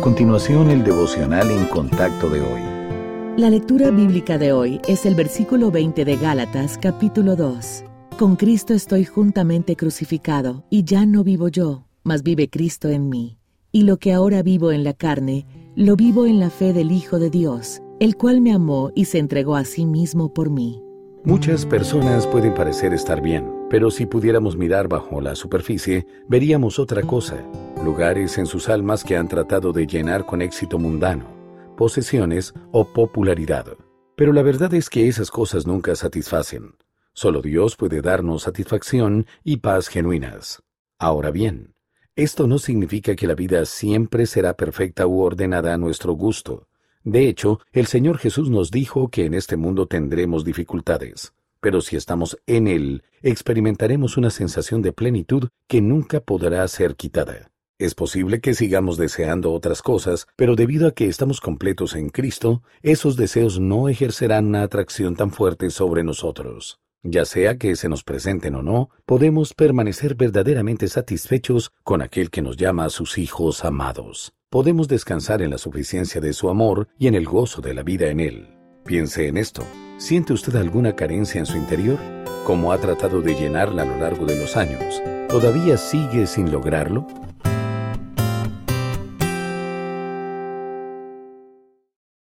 continuación, el devocional en contacto de hoy. La lectura bíblica de hoy es el versículo 20 de Gálatas, capítulo 2. Con Cristo estoy juntamente crucificado, y ya no vivo yo, mas vive Cristo en mí. Y lo que ahora vivo en la carne, lo vivo en la fe del Hijo de Dios, el cual me amó y se entregó a sí mismo por mí. Muchas personas pueden parecer estar bien, pero si pudiéramos mirar bajo la superficie, veríamos otra cosa: lugares en sus almas que han tratado de llenar con éxito mundano, posesiones o popularidad. Pero la verdad es que esas cosas nunca satisfacen. Solo Dios puede darnos satisfacción y paz genuinas. Ahora bien, esto no significa que la vida siempre será perfecta u ordenada a nuestro gusto. De hecho, el Señor Jesús nos dijo que en este mundo tendremos dificultades, pero si estamos en Él, experimentaremos una sensación de plenitud que nunca podrá ser quitada. Es posible que sigamos deseando otras cosas, pero debido a que estamos completos en Cristo, esos deseos no ejercerán una atracción tan fuerte sobre nosotros. Ya sea que se nos presenten o no, podemos permanecer verdaderamente satisfechos con aquel que nos llama a sus hijos amados. Podemos descansar en la suficiencia de su amor y en el gozo de la vida en Él. Piense en esto. ¿Siente usted alguna carencia en su interior? ¿Cómo ha tratado de llenarla a lo largo de los años? ¿Todavía sigue sin lograrlo?